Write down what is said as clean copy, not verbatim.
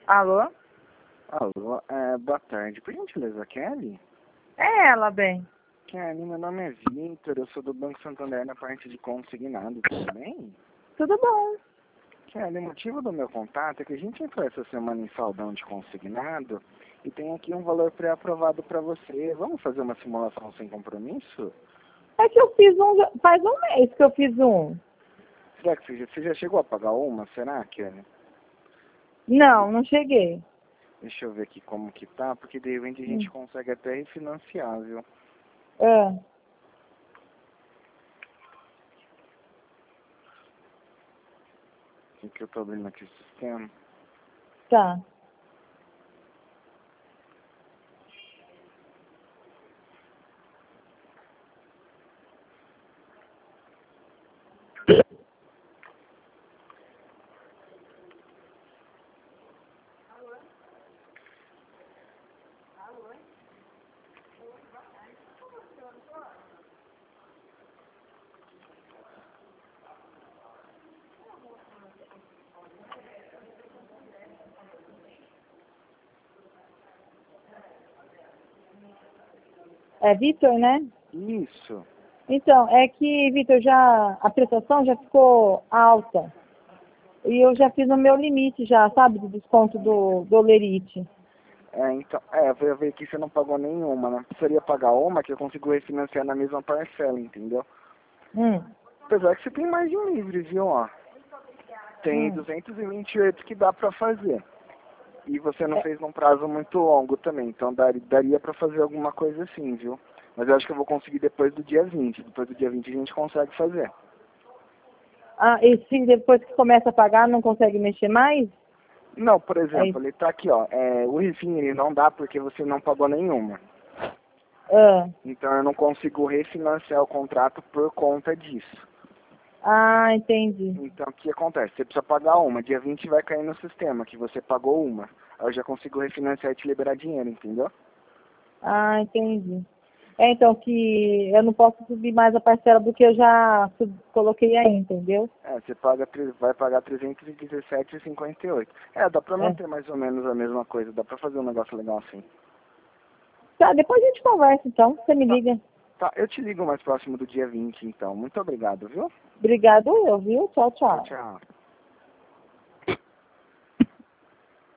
Alô? Alô, boa tarde. Por gentileza, Kelly? É ela, bem. Kelly, meu nome é Vitor, eu sou do Banco Santander na parte de consignado, tudo bem? Tudo bom. Kelly, o motivo do meu contato é que a gente entrou essa semana em saldão de consignado e tem aqui um valor pré-aprovado para você. Vamos fazer uma simulação sem compromisso? É que eu fiz faz um mês que eu fiz um. Será que você já chegou a pagar uma? Será, Kelly? Não, não cheguei. Deixa eu ver aqui como que tá, porque de repente a gente consegue até refinanciar, viu? É, O que eu tô abrindo aqui o sistema. tá. É Vitor, né? Isso. Então, é que, Vitor, a prestação já ficou alta. E eu já fiz o meu limite já, sabe, do desconto do Lerite. Então, eu ver que você não pagou nenhuma, né? Precisaria pagar uma que eu consigo refinanciar na mesma parcela, entendeu? Hum, Apesar que você tem mais de um livre, viu, ó. Tem hum. 228 que dá pra fazer. E você não É, fez num prazo muito longo também, então daria pra fazer alguma coisa assim, viu? Mas eu acho que eu vou conseguir depois do dia 20. Depois do dia 20 a gente consegue fazer. e se depois que começa a pagar não consegue mexer mais? Não, por É exemplo, isso. ele tá aqui, ó. O refim ele não dá porque você não pagou nenhuma. Ah, Então eu não consigo refinanciar o contrato por conta disso. entendi. Então, o que acontece? Você precisa pagar uma. Dia 20 vai cair no sistema, que você pagou uma. Aí eu já consigo refinanciar e te liberar dinheiro, entendeu? Entendi. Então, que eu não posso subir mais a parcela do que eu já coloquei aí, entendeu? Você vai pagar 317,58. Dá pra É. manter mais ou menos a mesma coisa. Dá pra fazer um negócio legal assim. Tá, depois a gente conversa, então. Você me Tá, liga. tá. Eu te ligo mais próximo do dia 20, então. Muito obrigado, viu? Obrigado eu, viu? Tchau, Tchau, tchau. tchau.